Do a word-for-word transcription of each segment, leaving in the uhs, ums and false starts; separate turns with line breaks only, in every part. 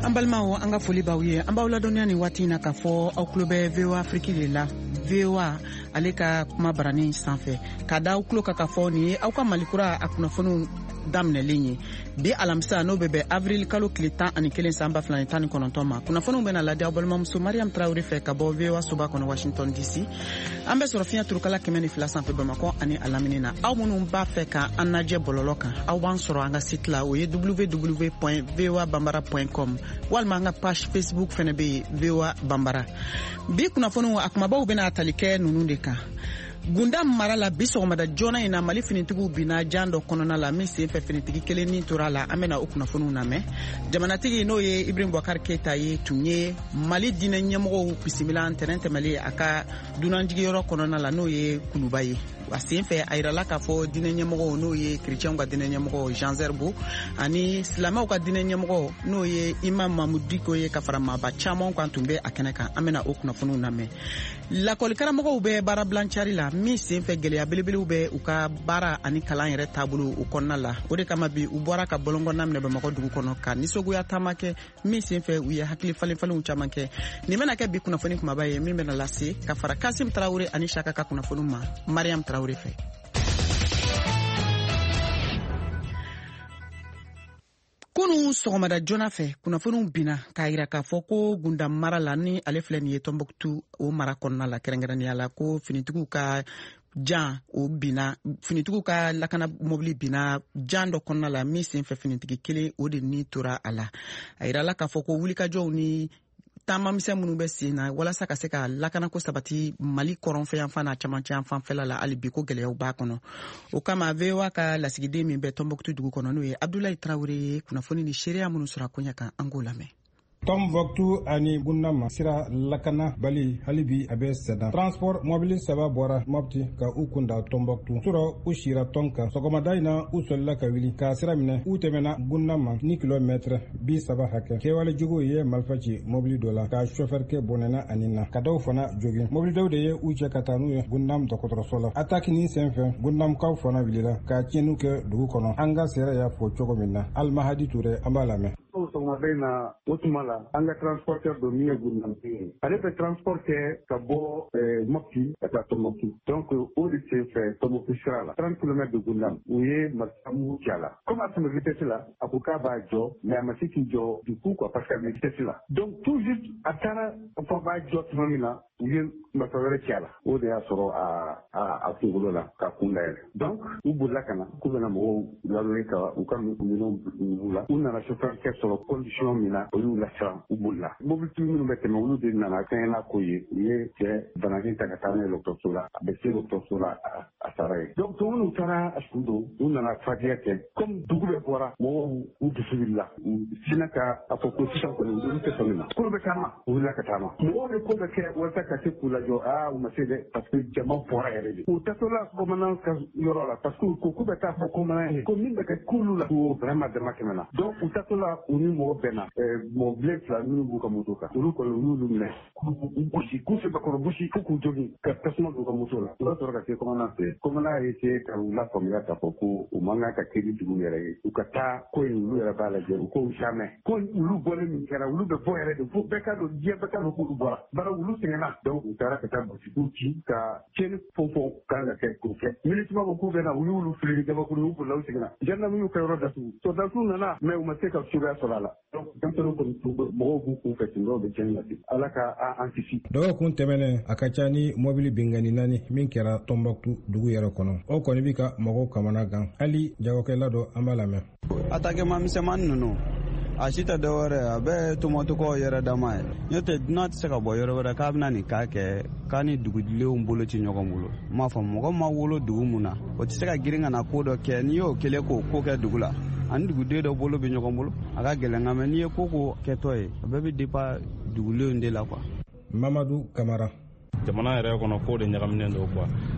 An balimaw an ka foli b'aw ye an b'aw ladɔnniya ni waati in na k'a fɔ aw tulo bɛ V O A Afrique de la V O A ale ka kuma barani sanfɛ k'a da aw tulo kan k'a fɔ nin ye aw ka malikura a kunnafoniw daminɛlen ye bi alamisa n'o bɛ bɛn avril kalo tile tan ani kelen san ba fila ni tan ni kɔnɔntɔn ma kunnafoniw bɛna ladi aw balimamuso Mariam Traoré fɛ ka bɔ V O A soba kɔnɔ Washington D C an bɛ sɔrɔ fiɲɛ turukala kɛmɛ ni fila sanfɛ Bamakɔ ani a lamini na aw minnu b'a fɛ ka an lajɛ bɔlɔlɔ kan aw b'an sɔrɔ an ka site la o ye w w w point v o a bambara point com walima an ka page Facebook fɛnɛ bɛ yen V O A Bambara bi kunnafoniw a kumabaw bɛna tali kɛ ninnu de kan. Gunda mara la bi sɔgɔmada joona in na Mali finitigiw bina jan dɔ kɔnɔna la min sen fɛ finitigi kelen ni tora la an bɛna o kunnafoniw lamɛn jamanatigi n'o ye Ibrahim Boubacar Keita ye tun ye Mali diinɛ ɲɛmɔgɔw bisimila ntɛnɛn tɛmɛlen a ka dunanjigiyɔrɔ kɔnɔna la n'o ye Kuluba ye a sen fɛ a yirala k'a fɔ diinɛ ɲɛmɔgɔw n'o ye chrétienw ka diinɛ ɲɛmɔgɔ Jean Zerbo ani silamɛw ka diinɛ ɲɛmɔgɔ n'o ye Imam Mamadou Diko ye ka fara maaba caman kan tun bɛ a kɛnɛ kan an bɛna o kunnafoniw lamɛn lakɔli karamɔgɔw bɛ baara bilancari la min sen fɛ gɛlɛya belebelew bɛ u ka baara ani kalan yɛrɛ taabolo u kɔnɔna la o de kama bi u bɔra ka bɔlɔngɔnna minɛ Bamakɔ dugu kɔnɔ ka nisɔgoya taama kɛ min sen fɛ u ye hakili falenfalenw caman kɛ nin bɛna kɛ bi kunnafoni kumaba ye min bɛna lase ka fara Kasim Traoré ani Saka ka kunnafoniw ma Mariam Traoré fɛ. Kunu sɔgɔmada joona fɛ kunnafoniw bina k'a yira k'a fɔ ko Gunda mara la ni ale filɛ nin ye Tombouctou o mara kɔnɔna la kɛrɛnkɛrɛnnenya la ko finitigiw ka jan o bina finitigiw ka lakana mobili bina jan dɔ kɔnɔna la min sen fɛ finitigi kelen o de ni tora a la a yirala k'a fɔ ko wulikajɔw ni taama misɛn minnu bɛ sen na walasa ka se ka lakanako sabati Mali kɔrɔnfɛ yanfan n'a camancɛ yanfan fɛla la hali bi ko gɛlɛyaw b'a kɔnɔ o kama V O A ka lasigiden min bɛ Tombouctou dugu kɔnɔ n'o ye Abdoulaye Traoré ye kunnafoni ni seereya minnu sɔrɔ a koɲɛ kan an k'o lamɛn.
Tombouctou ani Gundama sira lakana bali halibi a bɛ sɛdan transport mobili saba bɔra Mopti ka u kunda Tombouctou sɔrɔ u sira tɔn kan sɔgɔmada in na u sɔlila ka wuli k'a sira minɛ u tɛmɛna Gundama ni kilomètre bi saba hakɛ kɛwale jugu ye marifa ci mobili dɔ la ka chauffeur kɛ bɔnɛna ani na ka dɔw fana jogi mobili dɔw de ye u cɛ ka taa n'u ye Gundam dɔgɔtɔrɔso la attaque nin senfɛ Gundamkaw fana wulila ka tiɲɛniw kɛ dugu kɔnɔ an ka sera y'a fɔ cogo min na Almahadi Touré an b'a lamɛn.
Sɔgɔmada in na o tuma la an ka transporteur dɔ min ye Gundamtigi ye ale bɛ transport kɛ ka bɔ Mopti ka taa Tombouctou donc o de sen fɛ Tombouctou sira la trente kilomètres de Gundam u ye marifamugu ci a la comme a tɛmɛ vitesse la a ko k'a b'a jɔ mais a ma se k'i jɔ du coup quoi parce que a bɛ vitesse la donc tout juste a taara fɔ b'a jɔ tuma min na u ye marifa wɛrɛ ci a la o de y'a sɔrɔ a a kunkolo la ka kun dayɛlɛ donc u bolila ka na k'u bɛna mɔgɔw ladonni ka u ka minɛnw b'u la u nana chauffeur kɛ sɔrɔ condition min na olu lasiran u bolila mobilitigi minnu bɛ tɛmɛ olu de nana fɛngɛla ko ye u ye cɛ banakin ta ka taa n'a ye dɔgɔtɔrɔso la a bɛ se dɔgɔtɔrɔso la a sara ye donc to minnu taara a sun don u nana fatiya kɛ comme dugu bɛɛ bɔra mɔgɔw u dusu wulila u sinna ka a fɔ ko sisan kɔni olu tɛ sɔn min na ko bɛ taama u wulila ka taama mɔgɔw de ko bɛ kɛ walasa ka se k'u lajɔ aa u ma se dɛ parce que jama bɔra yɛrɛ de u tatɔla bamanan ka yɔrɔ la parce que ko k'u bɛ taa fɔ bamanan ye ko min bɛ kɛ k'olu la ko vraiment dama tɛmɛ na donc u tatɔla u ni mɔgɔ bɛnna mɔgɔ bilen fila minnu b'u ka moto kan olu kɔni u y'olu minɛ k'u gosi k'u sebakɔrɔ gosi fo k'u jogi ka tasuma don u ka moto la u b'a sɔrɔ ka se commandant fɛ commandant ye se ka u lafaamuya k'a fɔ ko u man kan ka kiri dugu yɛrɛ ye u ka taa ko in olu yɛrɛ b'a lajɛ u ko jamais ko olu bɔlen min kɛra olu bɛ bɔ yɛrɛ de fo bɛɛ ka dɔn diɲɛ bɛɛ ka dɔn k'olu bɔra bari olu sɛgɛnna donc u taara ka taa basigiw ci ka tiɲɛni fɛn fɛn kan ka kɛ k'o kɛ militaires ko k'u bɛ na u y'olu fili gabakuru u bolila u seginna gendarme y'u ka yɔrɔ datugu soldats nana mais u ma se ka cogoya sɔrɔ a la donc denmisɛnninw kɔni mɔgɔw b'u kun fɛ ten dɔw bɛ tiɲɛni lase ala ka an kisi.
dɔgɔkun tɛmɛnen a ka ca ni mobili bengani naani min kɛra Tombouctou dugu yɛrɛ kɔnɔ o kɔni bɛ ka mɔgɔw kamana gan hali jagokɛla dɔ an b'a lamɛn.
attaquement misɛnmanin ninnu a si tɛ dɔwɛrɛ a bɛ tomɔtɔkɔw yɛrɛ dama ye n'o tɛ dunan tɛ se ka bɔ yɔrɔ wɛrɛ k'a bɛna nin k'a kɛ k'a ni dugudenw bolo ci ɲɔgɔn bolo n m'a fɔ mɔgɔ ma wolo dugu mun na o tɛ se ka girin ka na ko dɔ kɛ n'i y'o kelen k'o ko kɛ dugu la ani duguden dɔ bolo bɛ ɲɔgɔn bolo a ka gɛlɛn nka mɛ n'i ye ko ko kɛtɔ ye a bɛɛ bɛ dépend dugulenw de la quoi.
Mamadou Kamara.
jamana yɛrɛ kɔnɔ ko de ɲagaminen don quoi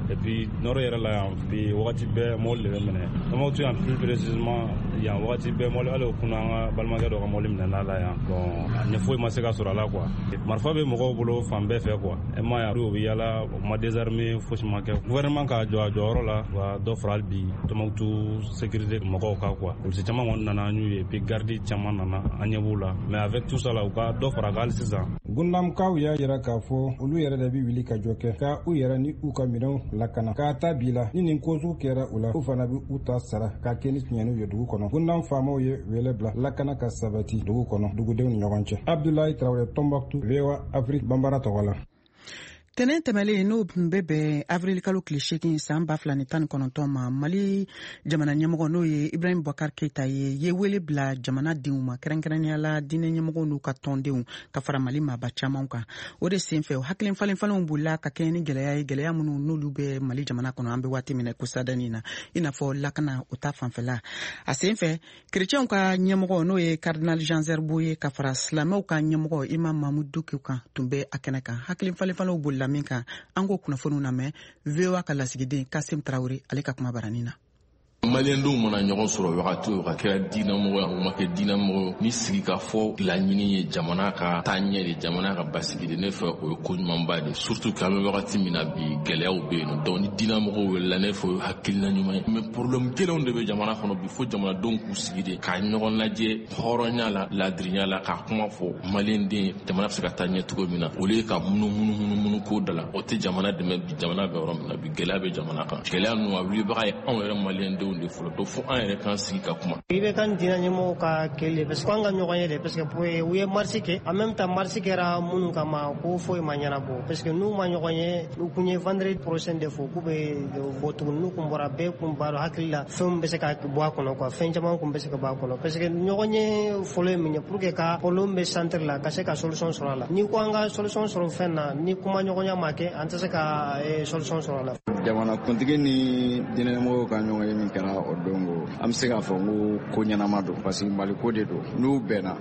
et puis nord yɛrɛ la yan bi wagati bɛɛ mɔbili de bɛ minɛ Tombouctou yan plus précisément yan wagati bɛɛ mɔbili hali o kunna an ka balimakɛ dɔ ka mɔbili minɛna la yan bon ɲɛ foyi ma se ka sɔrɔ a la quoi marifa bɛ mɔgɔw bolo fan bɛɛ fɛ quoi e ma yan o bɛ yala o ma désarmer fosi ma kɛ gouvernement ka jɔ a jɔyɔrɔ la wa dɔ fara hali bi Tombouctou sécurité mɔgɔw ka quoi polisi caman kɔni nana an y'u ye puis garde caman nana an ɲɛ b'u la mais avec tout ça la u ka dɔ fara kan hali sisan
gundamkaw y'a yira k'a fɔ olu yɛrɛ de bɛ wuli ka jɔ kɛ ka u yɛrɛ ni u ka minɛnw lakana k'a ta bi la ni nin kosuw kɛra u la u fana bɛ u ta sara ka kɛ ni tiɲɛniw ye dugu kɔnɔ gundam faamaw ye wele bila lakana ka sabati dugu kɔnɔ dugudenw ni ɲɔgɔn cɛ Abdoulaye Traoré Tombouctou V O A Afrique Bambara tɔgɔ la
tɛnɛn tɛmɛlen n'o tun bɛ bɛn avril kalo tile seegin san ba fila ni tan ni kɔnɔntɔn ma mali jamana ɲɛmɔgɔ n'o ye ibrahim boubacar keita ye ye wele bila jamanadenw ma kɛrɛnkɛrɛnnenya la diinɛ ɲɛmɔgɔw n'u ka tɔndenw ka fara mali maaba camanw kan o de senfɛ o hakilin falenfalenw bolila ka kɛɲɛ ni gɛlɛya ye gɛlɛya minnu n'olu bɛ mali jamana kɔnɔ an bɛ waati minɛ kosadani na i n'a fɔ lakana o ta fanfɛla a senfɛ kerecɛnw ka ɲɛmɔgɔ n'o ye cardinal jean zerbo ye ka fara silamɛw ka ɲɛmɔgɔ imam mamudu dukiw kan tun bɛ a kɛnɛ kan hakilin falenfalenw bolila min kan an ko kunnafoniw lamɛn V O A ka lasigiden Kasim Traoré ale ka kuma baranin na
Maliendenw mana ɲɔgɔn sɔrɔ wagati o ka kɛra diinɛmɔgɔ ye o ma kɛ diinɛmɔgɔ ni sigi ka fɔ laɲini ye jamana ka taaɲɛ de jamana ka basigi de ne fɛ o ye ko ɲumanba de surtout k'an bɛ wagati min na bi gɛlɛyaw bɛ yen nɔ donc ni diinɛmɔgɔw welela ne fɛ o ye hakilina ɲuman ye mais problème kelenw de bɛ jamana kɔnɔ bi fo jamanadenw k'u sigi de ka ɲɔgɔn lajɛ hɔrɔnya la ladirinya la ka kuma fɔ malienden jamana bɛ se ka taa ɲɛ cogo min na olu ye ka munumunu munumunu ko da la o tɛ jamana dɛmɛ bi jamana bɛ yɔrɔ min na bi gɛlɛya bɛ jamana kan gɛlɛya ninnu a wilibaga ye anw yɛrɛ maliendenw de fɔlɔ do fo an yɛrɛ kan sigi ka kuma
i bɛ kan diinɛ ɲɛmɔgɔw ka kɛlen parce que an ka ɲɔgɔn ye de parce que u ye marche kɛ en même temps marche kɛra minnu kama ko foyi ma ɲɛnabɔ parce que n'u ma ɲɔgɔn ye u kun ye vendredi prochain de fɔ k'u bɛ bɔ tuguni n'u kun bɔra bɛɛ kun b'a dɔn hakili la fɛnw bɛ se ka bɔ a kɔnɔ quoi fɛn caman kun bɛ se ka bɔ a kɔnɔ parce que ɲɔgɔn ye fɔlɔ ye min ye pour que ka problème bɛ centre la ka se ka solution sɔrɔ a la ni ko an ka solution sɔrɔ fɛn na ni kuma ɲɔgɔnya ma kɛ an tɛ se ka solution sɔrɔ a la
jamanakuntigi ni diinɛ ɲɛmɔgɔw ka ɲɔgɔn ye min kɛra o don an bɛ se k'a fɔ ko ko ɲɛnama don parce que mali ko de don n'u bɛnna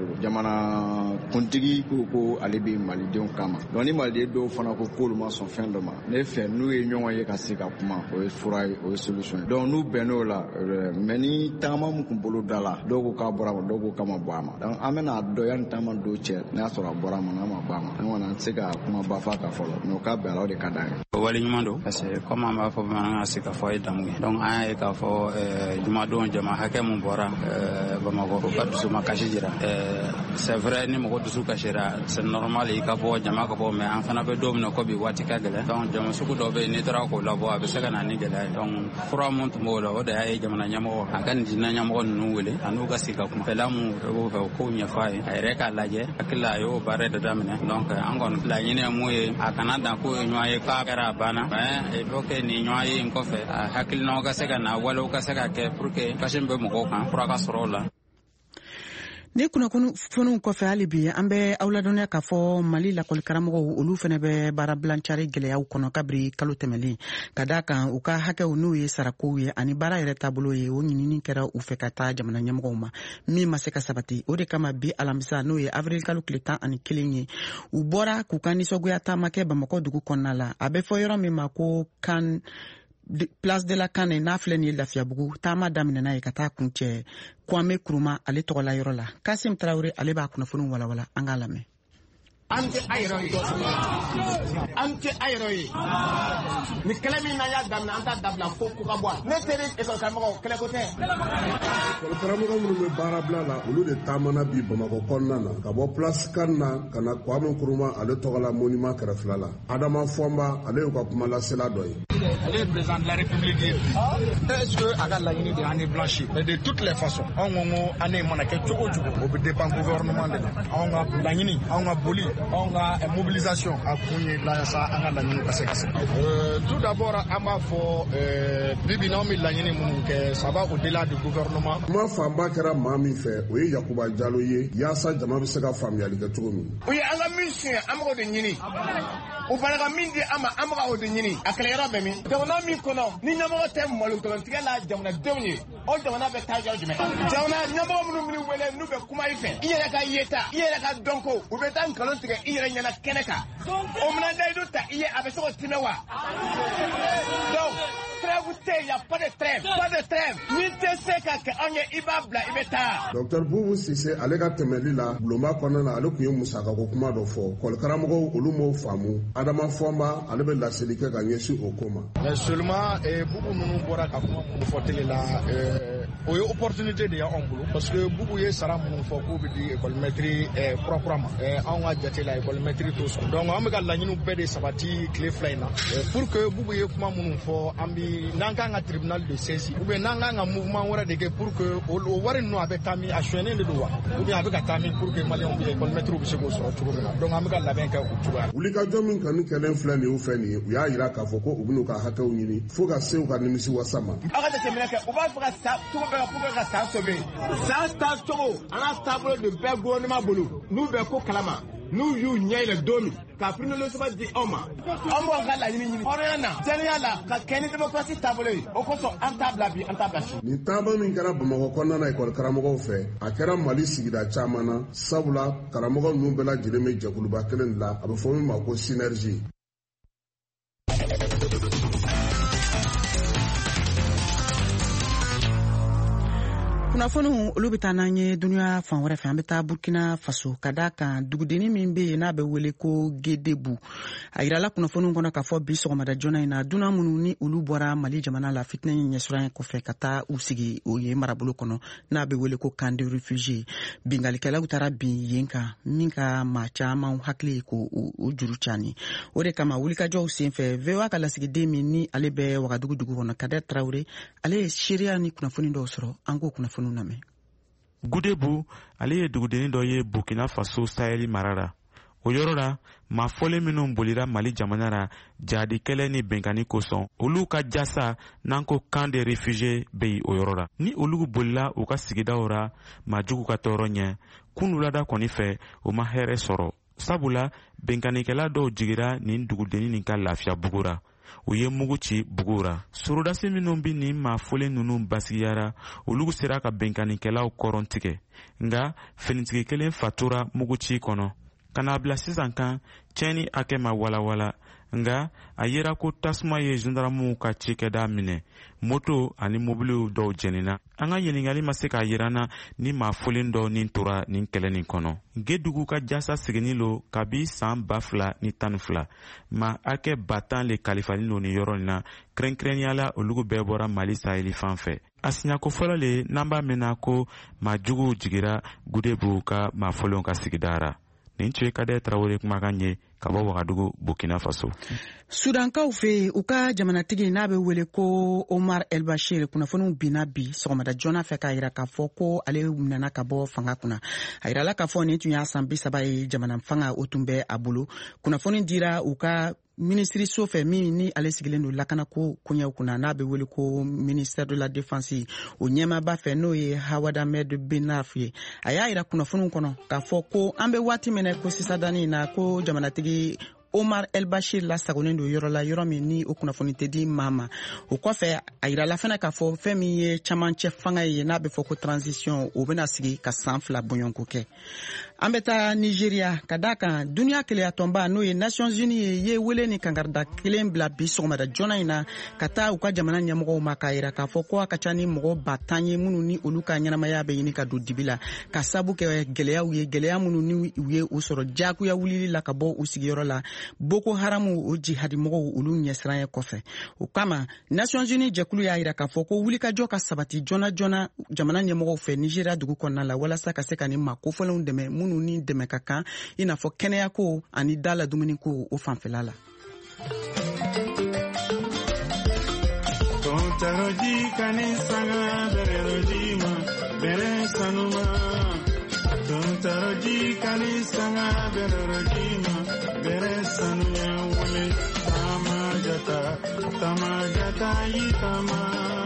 jamanakuntigi ko ko ale bɛ malidenw kama donc ni maliden dɔw fana ko k'olu ma sɔn fɛn dɔ ma ne fɛ n'u ye ɲɔgɔn ye ka se ka kuma o ye fura ye o ye solution ye donc n'u bɛnn'o la mais ni tagama min kun bolo da la dɔw ko k'a bɔra a ma dɔw ko k'a ma bɔ a ma donc an bɛna dɔn yanni tagama dɔw cɛ n'a y'a sɔrɔ a bɔra a ma n'a ma bɔ a ma an kɔni an tɛ se ka kuma ba fa kan fɔlɔ mais o ka bɛn a la o de ka d'an ye.
o wale ɲuman don parce que comme an b'a fɔ bamanankan se ka fɔ a ye damu ye donc an y'a ye k'a fɔ jumadon jama hakɛ mun bɔra Bamakɔ o ka dusu ma kasi jira c'est vrai ni mɔgɔ dusu kasira c'est normal i ka bɔ jama ka bɔ mais an fana bɛ don min na ko bi waati ka gɛlɛn donc jama sugu dɔ bɛ yen n'i taara k'o labɔ a bɛ se ka na ni gɛlɛya ye donc fura mun tun b'o la o de y'a ye jamana ɲɛmɔgɔ a ka nin diinɛ ɲɛmɔgɔ ninnu wele a n'u ka sigi ka kuma fɛla mun b'o fɛ o kow ɲɛfɔ a ye a yɛrɛ k'a lajɛ hakili la a y'o baara de daminɛ donc an kɔni laɲini ye mun ye a kana dan ko ye ɲɔgɔn ye k'a kɛra a banna mais il faut que nin ɲɔgɔn ye in kɔfɛ a hakilinaw ka se ka na walew ka se ka kɛ pour que kasi bɛ mɔgɔw kan fura ka sɔrɔ o la.
ni kunnafoniw kɔfɛ hali bi an bɛ aw ladɔnya k'a fɔ mali lakɔlikaramɔgɔw olu fana bɛ baara bilancari gɛlɛyaw kɔnɔ kabiri kalo tɛmɛlen ka da kan u ka hakɛw n'u ye sarakow ye ani baara yɛrɛ taabolo ye o ɲinini kɛra u fɛ ka taa jamana ɲɛmɔgɔw ma min ma se ka sabati o de kama bi alamisa n'o ye avril kalo tile tan ani kelen ye u bɔra k'u ka nisɔngoya taama kɛ bamakɔ dugu kɔnɔna la a bɛ fɔ yɔrɔ min ma ko kan place de la Canne n'a filɛ nin ye Lafiyabugu taama daminɛna ye ka taa kun cɛ Kwame Kuruma ale tɔgɔla yɔrɔ la Kasim Traoré ale b'a kunnafoniw walawala an k'a lamɛn.
an tɛ a yɛrɛ ye an tɛ a yɛrɛ ye ni kɛlɛ min na y'a daminɛ an t'a dabila fo ko ka bɔ a ne teri école karamɔgɔ kɛlɛ ko tɛ
école karamɔgɔ minnu bɛ baarabila la olu de taamana bi Bamakɔ kɔnɔna na ka bɔ place kan na ka na Kwame Kuruma ale tɔgɔla monument kɛrɛfɛla la Adama Fɔnba ale y'u ka kuma lasela dɔ ye
ale ye président de la République ye est-ce que a ka laɲini de année blanche mais de toutes les façons anw ko ko année mana kɛ cogo o cogo o bɛ dépend gouvernement de la anw ka laɲini anw ka boli anw ka mobilisation a kun ye walasa an ka laɲini ka se ka se tout d'abord an b'a fɔ bibi n'anw bɛ laɲini minnu kɛ ça va au-delà du gouvernement.
kuma fanba kɛra maa min fɛ o ye Yakuba Jalo ye yaasa jama bɛ se ka faamuyali kɛ cogo min.
o ye an ka min siɲɛ an b'o de ɲini
o fana ka min di ama an bɛ o de ɲini a kɛlɛyɔrɔ bɛ min jamana min kɔnɔ ni ɲɛmɔgɔ tɛ malotɔlɔntigɛ la jamanadenw ye o jamana bɛ taa yɔrɔ jumɛn jamana ɲɛmɔgɔ minnu minnu wele n'u bɛ kuma i fɛ i yɛrɛ ka yeta i yɛrɛ ka dɔnko u bɛ taa nkalon tigɛ i yɛrɛ ɲɛna kɛnɛ kan o mina dayidu ta i ye a bɛ se k'o tɛmɛ wa donc trêve tɛ yen, y a pas de trêve pas de trêve ni tɛ se ka kɛ anw ye i b'a bila i bɛ taa.
Docteur Boubou Cissé ale ka tɛmɛli la bulonba kɔnɔna na ale tun ye musakako kuma dɔ fɔ kɔlikaramɔgɔw olu m'o faamu Adama Fɔnba ale bɛ laseli kɛ ka ɲɛsin o ko ma.
Mais seulement Boubou ninnu bɔra ka kuma minnu fɔ télé la o ye opportunité de y'anw bolo parce que Boubou ye sara minnu fɔ k'u bɛ di école maîtrise kura kura ma anw ka jate la école maîtrise t'o sɔrɔ donc an bɛ ka laɲiniw bɛɛ de sabati tile fila in na pour que Boubou ye kuma minnu fɔ an bɛ n'an kan ka tribunal de saisir ou bien n'an kan ka mouvement wɛrɛ de kɛ pour que o wari ninnu a bɛ taa min a sonyɛnen de don wa ou bien a bɛ ka taa min pour que maliyɛnw bɛ école maîtrise bɛ se k'o sɔrɔ cogo min na donc an bɛ ka labɛn kɛ o cogoya.
Wulikajɔ min kanu kɛlen filɛ nin ye u fɛ nin ye u y'a jira k'a fɔ ko u bɛn'u ka hakɛw ɲini fo ka se u ka nimisi wasa ma.
Aw ka jateminɛ kɛ u b'a fɛ ka sa cogo bɛɛ pour que ka san sauver san taa cogo an ka taabolo de bɛɛ gouvernement bolo n'u bɛ ko kalama n'u y'u ɲɛ yɛlɛ don min ka prime de sɛbɛn di anw ma an b'an ka laɲini ɲini hɔrɔnya na jɛnɛya la ka kɛ ni démocratie taabolo ye o kosɔn an t'a bila bi an t'a bila sini. Nin
taama min kɛra Bamakɔ kɔnɔna na école karamɔgɔw fɛ a kɛra Mali sigida caman na sabula karamɔgɔ ninnu bɛɛ lajɛlen bɛ jɛkuluba kelen de la a bɛ fɔ min ma ko synergie.
kunnafoniw olu bɛ taa n'an ye duniya fan wɛrɛ fɛ an bɛ taa Burkina Faso ka da kan dugudenni min bɛ yen n'a bɛ wele ko Gedebu a yirala kunnafoniw kɔnɔ k'a fɔ bi sɔgɔmada joona in na dunan minnu ni olu bɔra Mali jamana la fitinɛ ɲɛsuran kɔfɛ ka taa u sigi o ye marabolo kɔnɔ n'a bɛ wele ko camp de réfugiés bingalikɛlaw taara bin yen kan min ka maa caman hakili ye ko o juru cani o de kama wulikajɔw senfɛ V O A ka lasigiden min ni ale bɛ Wagadugu dugu kɔnɔ Kader Traoré ale ye seereya ni kunnafoni dɔw sɔrɔ an k'o kunnafoni
Gedebu ale ye dugudenni dɔ ye Burkina Faso Saheli mara la o yɔrɔ la maa fɔlen minnu bolira Mali jamana la jadi kɛlɛ ni bɛnkanni kosɔn olu ka jasa n'an ko camp de réfugiés bɛ yen o yɔrɔ la ni olu bolila u ka sigidaw la maajugu ka tɔɔrɔ ɲɛ kunulada kɔni fɛ o ma hɛrɛ sɔrɔ sabula bɛnkannikɛla dɔw jigira nin dugudenni nin ka lafiya bugu la u ye mugu ci bugu la sorodasi minnu bi nin maa fɔlen ninnu basigiyara olu sera ka bɛnkannikɛlaw kɔrɔn tigɛ nka finitigi kelen fatura mugu ci kɔnɔ ka n'a bila sisan kan tiɲɛni hakɛ ma walawala nga a yera ko tasuma ye gendarmew ka cikɛda minɛ moto ani mobiliw dɔw jɛnina an ka ɲiningali ma se k'a yirana ni maa fɔlen dɔ nin tora nin kɛlɛ nin kɔnɔ Gedugu ka jasa seginni lo kabi san ba fila ni tan ni fila ma hakɛ ba tan le kalifalen lo ni yɔrɔ nin na kɛrɛnkɛrɛnniyala olugu bɛɛ bɔra Mali saheli fan fɛ a siɲako fɔlɔ le n'an b'a mɛnna ko maajuguw jigira Gedebu ka maa fɔlenw ka sigida ra nin tun ye Kader Traoré kumakan ye ka bɔ Wagadugu Burkina Faso.
Sudankaw fɛ u ka jamanatigi n'a bɛ wele ko Omar El Bashir kunnafoniw binna bi sɔgɔmada joona fɛ k'a jira k'a fɔ ko ale nana ka bɔ fanga kunna a jirala k'a fɔ nin tun y'a san bi saba ye jamana fanga o tun bɛ a bolo kunnafoni dira u ka minisiriso fɛ min ni ale sigilen don lakanako koɲɛw kunna n'a bɛ wele ko ministère de la défense o ɲɛmaaba fɛ n'o ye Hawad Ahmed Benaf ye a y'a jira kunnafoniw kɔnɔ k'a fɔ ko an bɛ waati min na ko sisadani na ko jamanatigi Omar El Bashir la sagonen do yɔrɔ la yɔrɔ min ni o kunnafoni tɛ di maa ma o kɔfɛ a yirala fana k'a fɔ fɛn min ye camancɛ fanga ye n'a bɛ fɔ ko transition o bɛna sigi ka san fila bɔɲɔnko kɛ an bɛ taa Nigeria ka da kan duniya kelenya tɔnba n'o ye Nations Unies ye ye wele ni kangarida kelen bila bi sɔgɔmada joona in na ka taa u ka jamana ɲɛmɔgɔw ma k'a yira k'a fɔ ko a ka ca ni mɔgɔ ba tan ye minnu ni olu ka ɲɛnamaya bɛ ɲini ka don dibi la ka sabu kɛ gɛlɛyaw ye gɛlɛya minnu ni u ye u sɔrɔ jagoya wulili la ka bɔ u sigiyɔrɔ la Boko Haram o jihadimɔgɔw olu ɲɛsiran ye kɔfɛ o kama Nations Unies jɛkulu y'a jira k'a fɔ ko wulikajɔ ka sabati joona joona jamana ɲɛmɔgɔw fɛ Nigeria dugu kɔnɔna la walasa ka se ka nin maa kofɔlenw dɛmɛ minnu ni dɛmɛ ka kan i n'a fɔ kɛnɛyako ani da la dumuniko o fanfɛla la.
Taraji kani sanga berojima bere sanuya wale tamajata tamajata yitama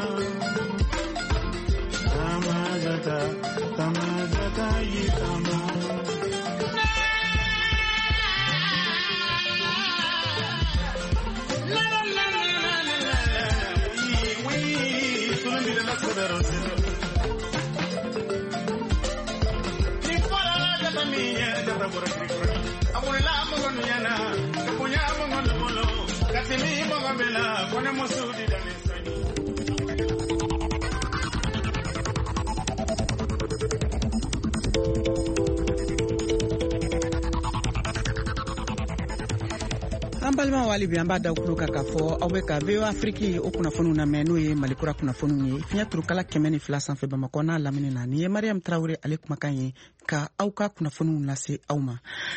tamajata tamajata yitama miye da bora krikro amula mo nyana kunya mo ngolo katimi mo ngabela kone mosudi dane
an balima wali bi an b'a da kulo kan k'a fɔ aw bɛ ka V O A Afrique o kunnafoniw lamɛn n'o ye malikura kunnafoniw ye fiɲɛ turukala kɛmɛ ni fila sanfɛ bamakɔ n'a lamini na nin ye mariam tarawele ale kumakan ye ka aw ka kunnafoniw lase aw ma.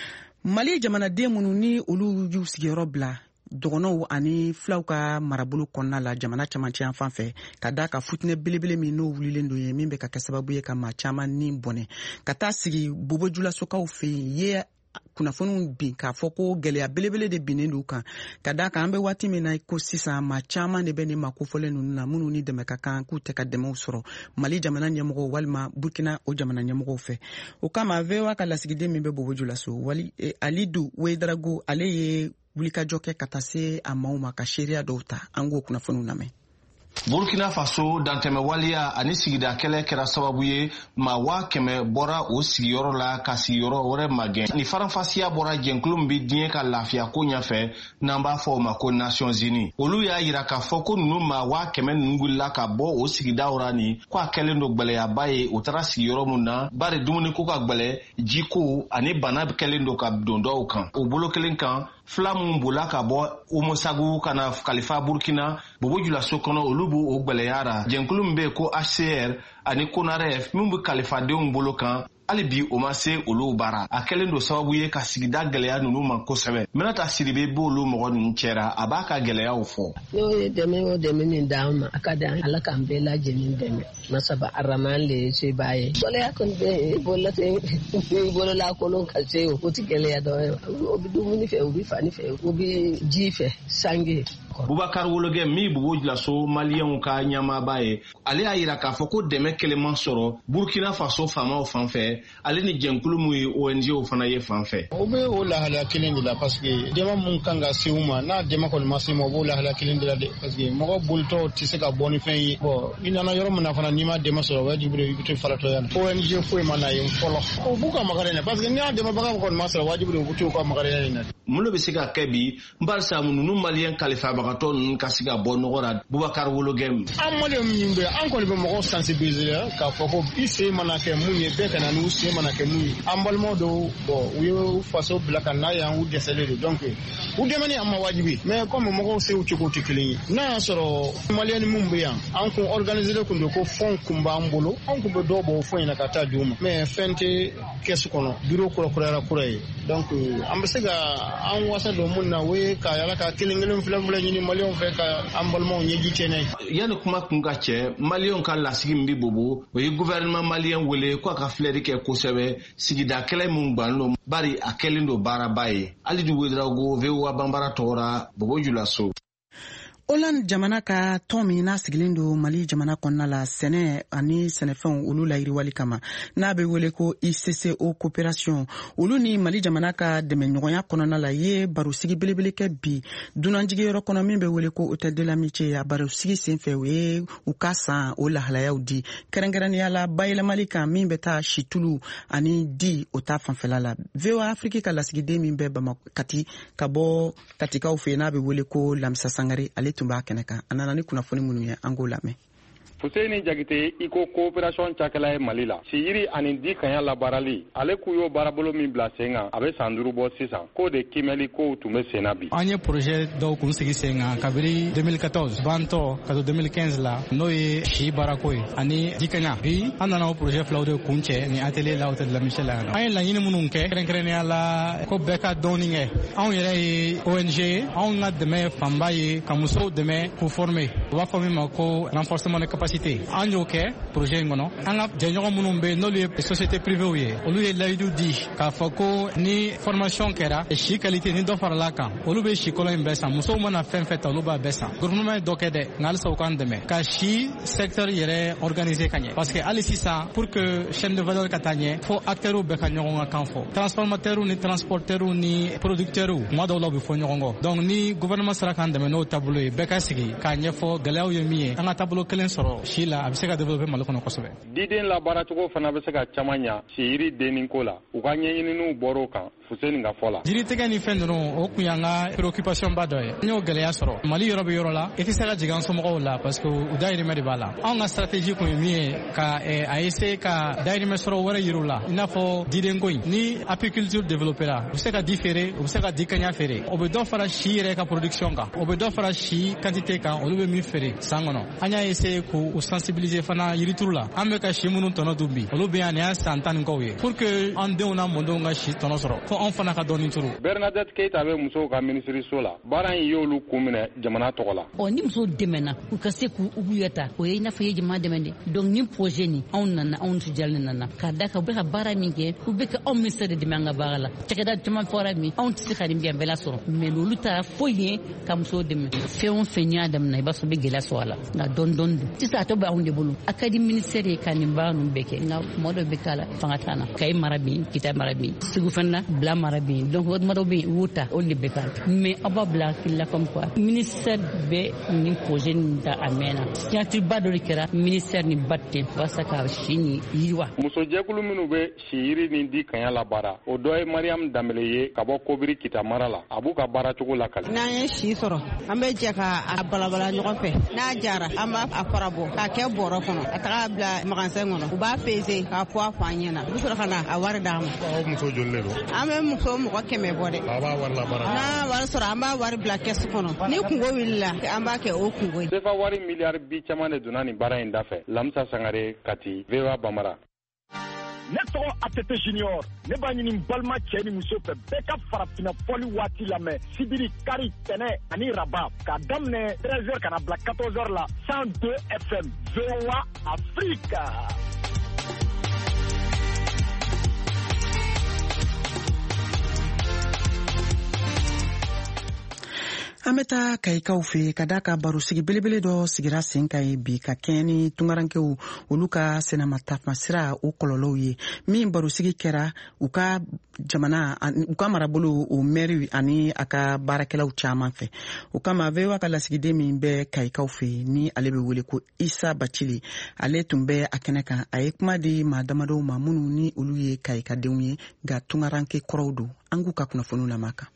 mali jamanaden minnu ni olu y'u sigiyɔrɔ bila dɔgɔnɔw ani filaw ka marabolo kɔnɔna la jamana camancɛ yan fan fɛ ka da ka futinɛ belebele min n'o wulilen don ye min bɛ ka kɛ sababu ye ka maa caman ni bɔnɛ ka taa sigi bobojulasokaw fɛ yen ye kunnafoniw bin k'a fɔ ko gɛlɛya belebele de binnen d'u kan ka da kan an bɛ waati min na ko sisan maa caman de bɛ nin ma kofɔlen ninnu na minnu ni dɛmɛ ka kan k'u tɛ ka dɛmɛw sɔrɔ mali jamana ɲɛmɔgɔw walima burkina o jamana ɲɛmɔgɔw fɛ o kama V O A ka lasigiden min bɛ bobojulaso wali alidu wedarago ale ye wulikajɔ kɛ ka taa se a maaw ma ka seereya dɔw ta an k'o kunnafoniw lamɛn.
Burkina Faso dantɛmɛ waliya ani sigida kɛlɛ kɛra sababu ye maa waa kɛmɛ bɔra o sigiyɔrɔ la ka sigiyɔrɔ wɛrɛ magɛn ni faranfasiya bɔra jɛnkulu min bɛ diɲɛ ka lafiya ko ɲɛfɛ n'an b'a fɔ o ma ko Nations Unies olu y'a yira k'a fɔ ko ninnu maa waa kɛmɛ ninnu wulila ka bɔ o sigidaw ra ni ko a kɛlen don gwɛlɛyaba ye o taara sigiyɔrɔ min na bari dumuni ko ka gwɛlɛ jiko ani bana kɛlen don ka don dɔw kan o bolo kelen kan fila minnu bolila ka bɔ Umosagu ka na kalifa Burkina bobojulaso kɔnɔ olu bu o gwɛlɛyara jɛnkulu min bɛ ko H C R ani CONAREF min bɛ kalifadenw bolo kan hali bi o ma se olu bara a kɛlen don sababu ye ka sigida gɛlɛya ninnu ma kosɛbɛ Minata Sidibe b'olu mɔgɔ ninnu cɛra a b'a ka gɛlɛyaw fɔ.
n'o ye dɛmɛ o dɛmɛ min d'an ma a ka di Ala k'an bɛɛ lajɛlen dɛmɛ masaba araman le se b'a ye gɛlɛya kɔni bɛ i bolola ten i bolola kolon ka se o tɛ gɛlɛya dɔ ye o bɛ dumuni fɛ o bɛ fani fɛ o bɛ ji fɛ sange.
Bubakar Wologe mi bobojulaso maliyɛnw ka ɲɛmaaba ye ale y'a yira k'a fɔ ko dɛmɛ kɛlenman sɔrɔ Burkina Faso faamaw fan fɛ ale ni jɛnkulu min ye O N G o fana ye fan fɛ.
O bɛ o lahalaya kelen de la parce que dɛmɛ mun kan ka se u ma n'a dɛmɛ kɔni ma se ma o b'o lahalaya kelen de la dɛ parce que mɔgɔ bolitɔ tɛ se ka bɔ ni fɛn ye bon i nana yɔrɔ min na fana n'i ma dɛmɛ sɔrɔ wajibi i bɛ to faratɔ yan O N G foyi ma na yen fɔlɔ o b'u ka magare na parce que n'i y'a dɛmɛbaga kɔni ma sɔrɔ wajibi u bɛ to u ka magare na.
mun bɛ se ka kɛ bi barisa ninnu maliyɛn kalifabagatɔ ninnu ka se ka bɔ nɔgɔ la Bubakar Wologe.
An maliyɛn min bɛ an kɔni bɛ mɔgɔw sensibiliser k'a fɔ ko i sen mana kɛ mun ye bɛɛ ka na n'u sen mana kɛ mun ye an balimaw dɔw bon u ye faso bila ka n'a y'an u dɛsɛlen de donc u dɛmɛ ni an ma wajibi mais comme mɔgɔw sew cogo tɛ kelen ye n'a y'a sɔrɔ maliyɛn min bɛ yan an kun organiser kun don ko fond kun b'an bolo an kun bɛ dɔw bɔ o fond in na ka taa di u ma mais fɛn tɛ kɛsu kɔnɔ bureau kura kurayara kura ye donc an bɛ se ka an wasa don mun na o ye ka yala ka kelen kelen fila fila ɲini maliyɛnw fɛ ka an balimaw ɲɛji cɛ n'a ye.
yanni kuma kun ka cɛ maliyɛnw ka lasigi min bɛ bobo o ye gouvernement maliyɛn wele ko a ka filɛri kɛ kosɛbɛ sigida kɛlɛ min gbannen don bari a kɛlen don baaraba ye hali du Ouedraogo V O A banbara tɔgɔra Bobojulaso.
Hollande jamana ka tɔn min n'a sigilen don Mali jamana kɔnɔna la sɛnɛ ani sɛnɛfɛnw olu la yiriwali kama n'a bɛ wele ko I C C O coopération olu ni Mali jamana ka dɛmɛɲɔgɔnya kɔnɔna la ye barosigi belebele kɛ bi dunanjigiyɔrɔ kɔnɔ min bɛ wele ko Hôtel de l'Amitié a barosigi senfɛ u ye u ka san o lahalayaw di kɛrɛnkɛrɛnnenya la bayɛlɛmali kan min bɛ taa situlu ani di o ta fanfɛla la V O A Afrique ka lasigiden min bɛ Bamako Kati ka bɔ Katikaw fɛ n'a bɛ wele ko Lamisa Sangare ale tun b'a kɛnɛ kan a nana ni kunnafoni minnu ye an k'o lamɛn.
Fuseni Jagite iko coopération cakɛla ye Mali la si yiri ani di kanya labarali ale k'u y'o baarabolo min bila sen kan a bɛ san duuru bɔ sisan k'o de kimɛli kow tun bɛ sen na bi.
An ye projet dɔw kun sigi sen kan kabiri deux mille quatorze bantɔ ka to deux mille quinze la n'o ye si baarako ye ani di kanya bi an nana o projet filaw de kun cɛ ni atelier la Hôtel de l'Amitié la yan. An ye laɲini minnu kɛ kɛrɛnkɛrɛnnenya la ko bɛɛ ka dɔɔni kɛ anw yɛrɛ ye O N G ye anw ka dɛmɛ fanba ye ka musow dɛmɛ k'u former u b'a fɔ min ma ko renforcement de capacité an y'o kɛ projet in kɔnɔ an ka jɛɲɔgɔn minnu bɛ n'olu ye société privée ye olu ye layidu di k'a fɔ ko ni formation kɛra si qualité ni dɔ farala kan olu bɛ si kɔlɔn in bɛɛ san musow mana fɛn fɛn ta olu b'a bɛɛ san gouvernement ye dɔ kɛ dɛ nka halisa u k'an dɛmɛ ka si secteur yɛrɛ organiser ka ɲɛ parce que hali sisan pour que chaîne de valeur ka taa ɲɛ fo acteurs bɛɛ ka ɲɔgɔn ka kan fɔ transformateurs ni transporteurs ni producteurs kuma dɔw la u bɛ fɔ ɲɔgɔn kɔ donc ni gouvernement sera k'an dɛmɛ n'o taabolo ye bɛɛ ka sigi k'a ɲɛfɔ gɛlɛyaw ye min ye an ka taabolo kelen sɔrɔ sɔrɔ si la a bɛ se ka développer Mali kɔnɔ kosɛbɛ.
Diden la baaracogo fana bɛ se ka caman ɲa si yiri denni ko la u ka ɲɛɲininiw bɔr'o kan Fuseni ka fɔ la.
Jiri tigɛ ni fɛn ninnu o kun y'an ka préoccupation ba dɔ ye. N y'o gɛlɛya sɔrɔ Mali yɔrɔ bɛ yɔrɔ la i tɛ se ka jigin an somɔgɔw la parce que u dayirimɛ de b'a la. Anw ka stratégie kun ye min ye ka a essayer ka dayirimɛ sɔrɔ wɛrɛ yir'u la i n'a fɔ diden ko in ni apiculture développera u bɛ se ka di feere u bɛ se ka di kaɲa feere o bɛ dɔ fara si yɛrɛ ka production kan o bɛ dɔ fara si quantité kan olu bɛ min feere san kɔnɔ an y'a essayer k'u sensibiliser fana yirituru la an bɛ ka si minnu tɔnɔ dun bi olu bɛ yan nin y'a san tan ni kɔw ye pour que an denw n'a mɔdenw ka si tɔnɔ sɔrɔ fo anw fana ka dɔɔni turu.
Bernadette Keita bɛ musow ka minisiriso la baara in y'olu kun minɛ jamana tɔgɔ la.
Ɔ ni musow dɛmɛna u ka se k'u yɛrɛ o ye i n'a fɔ i ye jamana dɛmɛ de donc ni projet nin anw nana anw tujalen nana k'a da ka u bɛ ka baara min kɛ u bɛ ka anw ministère de dɛmɛ an ka baara la cakɛda caman fɔra min anw tɛ se ka nin bɛn bɛɛ la sɔrɔ mais olu taara foyi ye ka musow dɛmɛ fɛn o fɛn y'a daminɛ i b'a sɔrɔ i bɛ gɛlɛya sɔrɔ a la nka dɔɔni dɔɔni don sisan a tɔ bɛ anw de bolo a ka di ministère ye ka nin baara ninnu bɛɛ kɛ nka tuma dɔw bɛ k'a la fanga t'an na Kayi mara bɛ yen Kita mara bɛ yen Segu fana Bila mara bɛ yen donc tuma dɔw bɛ yen u y'o ta olu de bɛ k'a mais aw b'a bila hakili la comme quoi ministère bɛ nin projet nin ta a mɛnna signature dɔ de kɛra ministère ni ba ten walasa ka si ni yiriwa.
Musojɛkulu minnu bɛ si yiri ni di kaɲa la baara o dɔ ye Mariam Danbele ye ka bɔ Kobiri Kita mara la a b'u ka baara cogo la kali.
N'an ye si sɔrɔ an bɛ jɛ ka a balabala ɲɔgɔn fɛ n'a jara an b'a a fara bɔ k'a kɛ bɔrɔ kɔnɔ ka taga bila magasin kɔnɔ u b'a peser k'a poids fɔ an ɲɛna u bɛ sɔrɔ ka na a wari d'an ma.
Aw muso jolilen don?
An bɛ muso mɔgɔ kɛmɛ bɔ dɛ.
A b'a wari la baara.
N'a wari sɔrɔ an b'a wari bila kɛsu kɔnɔ ni kungo wulila an b'a kɛ o kungo ye.
Sefa wari miliyari bi caman de donna nin baara in da fɛ Lamisa Sangare Kati V O A Bamara.
Ne tɔgɔ Atete Junior ne b'a ɲini balima cɛ ni muso fɛ bɛɛ ka farafinna fɔli waati lamɛn sibiri kari tɛnɛ ani raba k'a daminɛ treize heures ka na bila quatorze heures la cent deux F M V O A Afrique.
An bɛ taa Kayikaw fɛ ka da ka baro sigi belebele dɔ sigira sen kan ye bi ka kɛɲɛ ni tungarankew olu ka sɛnɛmataamasira o kɔlɔlɔw ye min baro sigi kɛra u ka jamana u ka marabolo o maire ani a ka baarakɛlaw caman fɛ o kama V O A ka lasigiden min bɛ Kayikaw fɛ ni ale bɛ wele ko Isa Bacili ale tun bɛ a kɛnɛ kan a ye kuma di maa damadɔw ma minnu ni olu ye Kayikadenw ye nka tungaranke kɔrɔw don an k'u ka kunnafoniw lamɛn kan.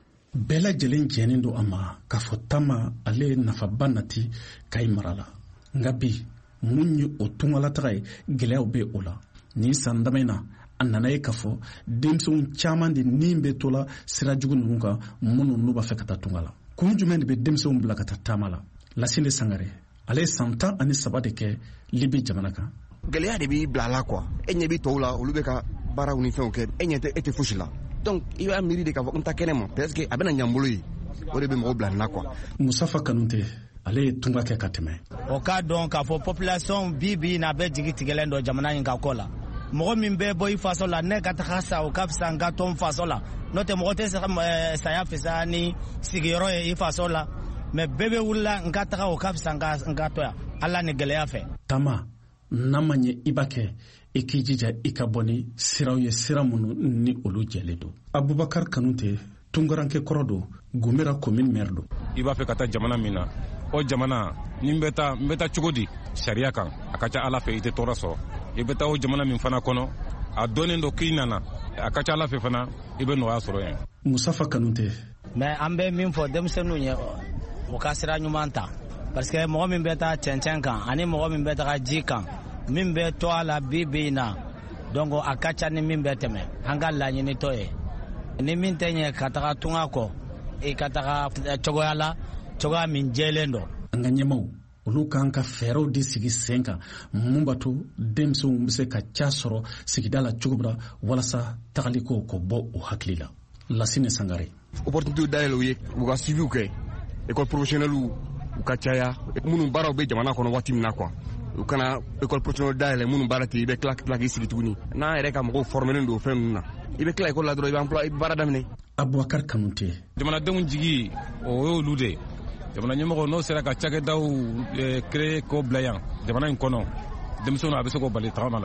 Bɛɛ lajɛlen jɛnen don a ma k'a fɔ Tama ale nafaba nati Kayi mara la nka bi mun ye o tungalataga ye gɛlɛyaw bɛ o la ni san dama in na a nana ye k'a fɔ denmisɛnw caman de ni bɛ to la sira jugu ninnu kan minnu n'u b'a fɛ ka taa tunga la kun jumɛn de bɛ denmisɛnw bila ka taa taama la Lasile Sangare ale ye san tan ani saba de kɛ Libi jamana kan.
Gɛlɛya de b'i bila a la quoi e ɲɛ b'i tɔw la olu bɛ ka baaraw ni fɛnw kɛ e ɲɛ tɛ e tɛ fosi la. Donc il b'a miiri de k'a fɔ n ta kɛnɛ ma parce que a bɛna ɲɛ n bolo ye o de bɛ mɔgɔw bila nin na quoi.
Musafa Kanute ale ye tunga kɛ ka tɛmɛ.
O k'a dɔn k'a fɔ population bi bi n'a bɛ jigi tigɛlen dɔ jamana in ka kɔ la mɔgɔ min bɛ bɔ i faso la ne ka taga sa o ka fisa n ka to n faso la n'o tɛ mɔgɔ tɛ se ka saya fisa ni sigiyɔrɔ ye i faso la mais bɛɛ bɛ wulila n ka taga o ka fisa n ka to yan Ala ni gɛlɛya fɛ.
Tama n'a ma ɲɛ i b'a kɛ i k'i jija i ka bɔ ni siraw ye sira minnu ni olu jɛlen don. Abubakar Kanute tungaranke kɔrɔ don Gumera commune maire don.
I b'a fɛ ka taa jamana min na o jamana ni n bɛ taa n bɛ taa cogo di sariya kan a ka ca Ala fɛ i tɛ tɔɔrɔ sɔrɔ i bɛ taa o jamana min fana kɔnɔ a dɔnnen don k'i nana a ka ca Ala fɛ fana i bɛ nɔgɔya sɔrɔ yen.
Musafa Kanute.
Mais an bɛ min fɔ denmisɛnninw ye o ka sira ɲuman ta parce que mɔgɔ min bɛ taa cɛncɛn kan ani mɔgɔ min bɛ taa ji kan min bɛ to a la bi bi in na donc a ka ca ni min bɛ tɛmɛ an ka laɲini tɔ ye ni min tɛ ɲɛ ka taga tunga kɔ i ka taga cogoya la cogoya min jɛlen don.
An ka ɲɛmaw olu k'an ka fɛɛrɛw de sigi sen kan mun b'a to denmisɛnw bɛ se ka ca sɔrɔ sigida la cogo min na walasa tagali ko ko bɔ o hakili la. Lasine Sangare.
Opportunité dayɛlɛ u ye u ka suiviw kɛ école professionnelle u ka caya minnu baaraw bɛ jamana kɔnɔ waati min na quoi. U kana école professionnelle dayɛlɛ minnu baara tɛ i bɛ tila tila k'i sigi tuguni n'an yɛrɛ ka mɔgɔw formelen don o fɛn ninnu na i bɛ tila école la dɔrɔn i bɛ emploi i bɛ baara daminɛ.
Abubakar Kanute.
Jamanadenw jigi o y'olu de ye jamana ɲɛmɔgɔ n'o sera ka cakɛdaw créer k'o bila yan jamana in kɔnɔ denmisɛnw a bɛ se k'o bali tagama la.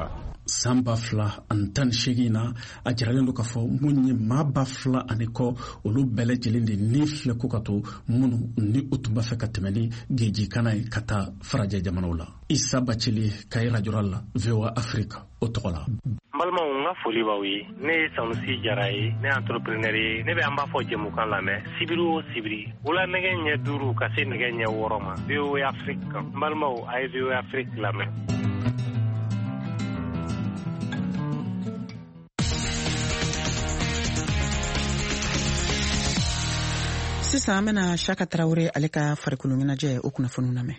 san ba fila ani tan ni seegin na a jiralen do k'a fɔ mun ye maa ba fila ani kɔ olu bɛɛ lajɛlen de ni filɛ ko ka to minnu ni o tun b'a fɛ ka tɛmɛ ni geji kana ye ka taa farajɛ jamanaw la. Isa Bacili kayi rajora la V O A Afrique o tɔgɔ la.
N balimaw n ka foli b'aw ye, ne ye Sanusi Jara ye, ne ye entrepreneur ye, ne bɛ an b'a fɔ jɛmukan lamɛn sibiri o sibiri wula nɛgɛ ɲɛ duuru ka se nɛgɛ ɲɛ wɔɔrɔ ma V O A Afrique kan. N balimaw a ye V O A Afrique lamɛn.
Sisan an bɛna Shaka Tarawele ale ka farikolo ɲɛnajɛ o kunnafoniw lamɛn.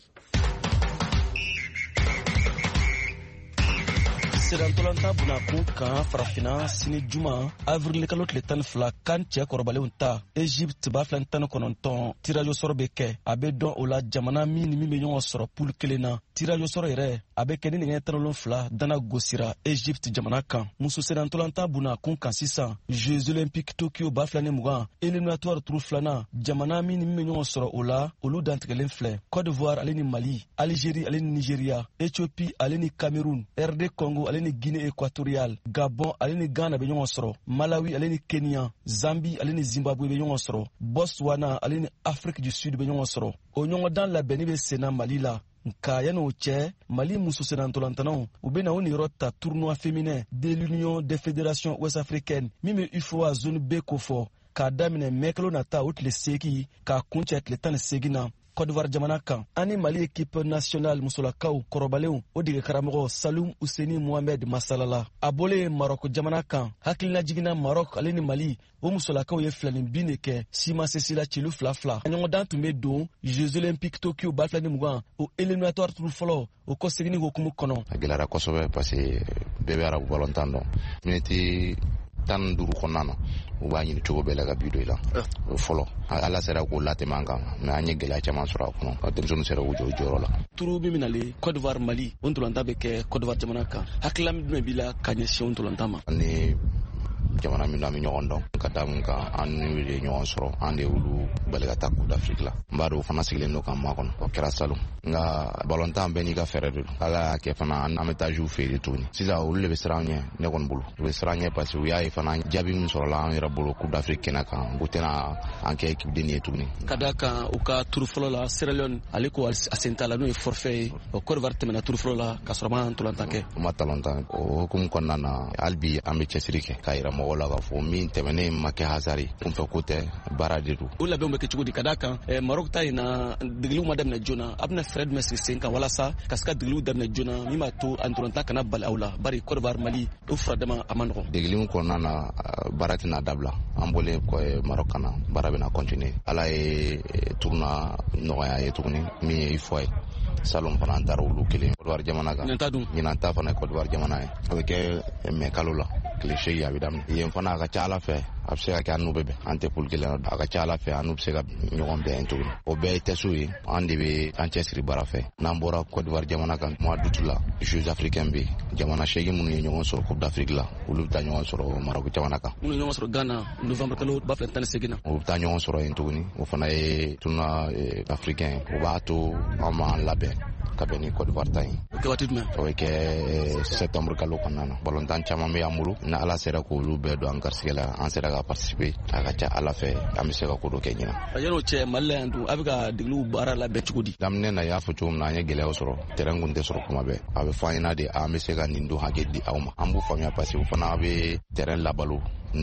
Sedantolanta bunakun kan farafina sini juma avril kalo tile tan ni fila kan cɛ kɔrɔbalenw ta Egypte b'a filɛ tan ni kɔnɔntɔn tirajo sɔrɔ bɛ kɛ a bɛ dɔn o la jamana min ni min bɛ ɲɔgɔn sɔrɔ poule kelen na tirajo sɔrɔ yɛrɛ a bɛ kɛ ni nɛgɛ tan ni wolonwula dana gosira Egypte jamana kan muso sedantolanta bunakun kan sisan Jeux olympiques Tokyo b'a filɛ ni mugan éliminatoire turu filanan jamana min ni min bɛ ɲɔgɔn sɔrɔ o la olu dantigɛlen filɛ Côte d'Ivoire ale ni Mali Algérie ale ni Nigeria Éthiopie ale ni Cameroun R D Congo ale ni Guinée équatoriale Gabon ale ni Ghana bɛ ɲɔgɔn sɔrɔ Malawi ale ni Kenya Zambie ale ni Zimbabwe bɛ ɲɔgɔn sɔrɔ Botswana ale ni Afrique du Sud bɛ ɲɔgɔn sɔrɔ o ɲɔgɔndan labɛnni bɛ senna Mali la nka yanni o cɛ Mali muso sedantolantanaw u bɛ na o niyɔrɔ ta tournoi féminin de l'Union des fédérations ouest africaines min bɛ U F O A zone B ko fɔ k'a daminɛ mai kalo nata o tile seegin k'a kuncɛ tile tan ni seegin na Côte d'Ivoire jamana kan ani Mali équipe nationale musolakaw kɔrɔbalenw o dege karamɔgɔ Saloum Ouseni Mohamed Masalala a bɔlen Maroc jamana kan hakilina jiginna Maroc ale ni Mali o musolakaw ye filanin bin de kɛ sima sesila cilu fila fila a ɲɔgɔndan tun bɛ don Jeux olympiques Tokyo ba filɛ ni mugan o éliminatoire turu fɔlɔ o kɔ seginni hokumu kɔnɔ
a gɛlɛyara kosɛbɛ parce que bɛɛ bɛ arabu balontan dɔn miniti tan duuru kɔnɔna na u b'a ɲini cogo bɛɛ la ka bi don i la fɔlɔ ala sera k'o latɛmɛ an kan mais an ye gɛlɛya caman sɔrɔ a kɔnɔ denmisɛnninw sera k'u jɔ u jɔyɔrɔ la
turu min minalen Côte d'Ivoire Mali o ntolanta bɛ kɛ Côte d'Ivoire jamana kan hakilila min jumɛn b'i la ka ɲɛsin o ntolanta ma
ni jamana min na an bɛ ɲɔgɔn dɔn ka da mun kan an n'u de ɲɔgɔn sɔrɔ an de olu bali ka taa Coupe d'Afrique la n b'a dɔn o fana sigilen don kan ma kɔnɔ o kɛra salon nka balontan bɛɛ n'i ka fɛɛrɛ de don ala y'a kɛ fana an bɛ taa jouer feere tuguni sisan olu de bɛ siran ɲɛ ne kɔni bolo u bɛ siran ɲɛ parce que u y'a ye fana jaabi min sɔrɔla an yɛrɛ bolo Coupe d'Afrique kɛnɛ kan u tɛna an kɛ équipe den ye tuguni
ka da kan u ka turu fɔlɔ la Sierra Leone ale ko a sen t'a la n'o ye forfait ye o Côte d'Ivoire tɛmɛna turu fɔlɔ la ka sɔrɔ ma ntolantan kɛ
u ma talantan o hukumu kɔnɔna na hali bi an bɛ cɛsiri kɛ k'a yira mɔgɔw la k'a fɔ min tɛmɛnen ma kɛ hasari kun fɛ ko tɛ baara de don
o labɛnw bɛ kɛ cogo di ka da kan Maroc ta in na degeliw ma daminɛ joona a bɛna fɛɛrɛ jumɛn sigi sen kan walasa ka se ka degeliw daminɛ joona min b'a to a ntolantan kana bali aw la bari Côte d'Ivoire Mali o fura dama a ma nɔgɔn
degeliw kɔnɔna na baara tɛna dabila an bɔlen Maroc kana baara bɛna continuer ala ye tournoi nɔgɔya ye tuguni min ye I F O A ye salon fana an taara olu kelen Côte d'Ivoire jamana kan ɲinan ta fana ye Côte d'Ivoire jamana ye a bɛ kɛ mai kalo la tile seegin a bɛ daminɛ yen fana a ka ca ala fɛ a bɛ se ka kɛ an n'u bɛ bɛn an tɛ poule kelen a ka ca ala fɛ an n'u bɛ se ka ɲɔgɔn bɛn tuguni o bɛɛ ye tɛsiw ye an de bɛ an cɛsiri baara fɛ n'an bɔra Côte d'Ivoire jamana kan mois d'août la Jeux africains bɛ yen jamana seegin minnu ye ɲɔgɔn sɔrɔ Coupe d'Afrique la olu bɛ taa ɲɔgɔn sɔrɔ Maroc jamana kan
minnu ye ɲɔgɔn sɔrɔ Ghana novembre kalo ba fila tan ni seegin na
u bɛ taa ɲɔgɔn sɔrɔ yen tuguni o fana ye tournoi africain o b'a to an m'an labɛn ka bɛn ni Côte d'Ivoire ta ye
o kɛ waati jumɛn
o bɛ kɛ septembre kalo kɔnɔna na balontan caman bɛ an bolo ni ala sera k'olu bɛɛ don an garisigɛ la an sera ka participer a ka ca ala fɛ an bɛ se ka ko dɔ kɛ ɲinan
yanni o cɛ Mali la yan dun a bɛ ka degeliw baara labɛn cogo di
daminɛ na i y'a fɔ cogo min na an ye gɛlɛyaw sɔrɔ terrain kun tɛ sɔrɔ kuma bɛɛ a bɛ fɔ an ɲɛna de an bɛ se ka nin don hakɛ di aw ma an b'u faamuya parce que u fana bɛ terrain labalo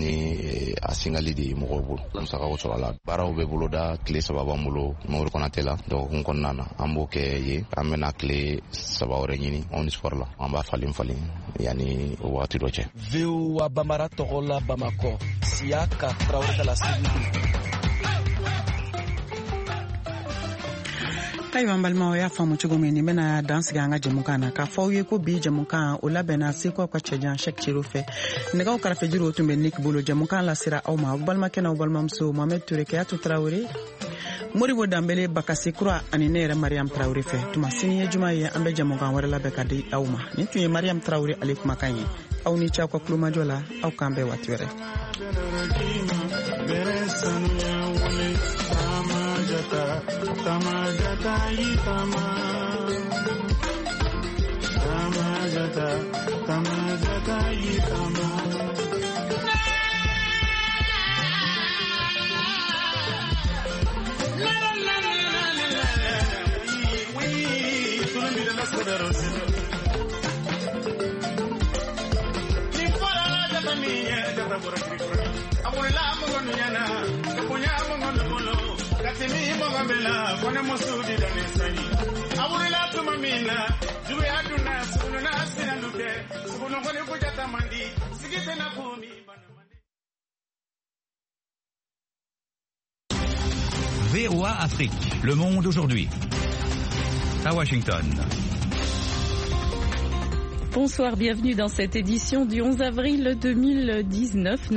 ni a singali de ye mɔgɔw bolo musakaw sɔrɔ a la baaraw bɛ boloda tile saba b'an bolo Mamadu Konate la dɔgɔkun kɔnɔna na an b'o kɛ ye an bɛna tile saba wɛrɛ ɲini Omnisport la an b'a falen falen yanni o waati dɔ cɛ.
V O A Bambara tɔgɔ la Bamakɔ Siyaka Tarawele ka laseli.
ayiwa an balimaw y'a faamu cogo min nin bɛna dan sigi an ka jɛmukan na k'a fɔ aw ye ko bi jɛmukan o labɛnna seko ka cɛjan Cheick Thierno fɛ nɛgɛw kɛrɛfɛjuru tun bɛ Nick Bolo jɛmukan lasera aw ma aw balimakɛ n'aw balimamuso Mohamed Touré Keyatu Tarawele Moribo Dambele Bakasi Kura ani ne yɛrɛ Mariam Tarawele fɛ tuma sini ye juma ye an bɛ jɛmukan wɛrɛ labɛn ka di aw ma nin tun ye Mariam Tarawele ale kumakan ye aw ni ce aw ka kulomajɔ la aw k'an bɛɛ waati wɛrɛ Tama jata yi tama
tamajata tamajata yitama
V O A Afrique, le monde aujourd'hui. À Washington.
Bonsoir, bienvenue dans cette édition du onze avril deux mille dix-neuf.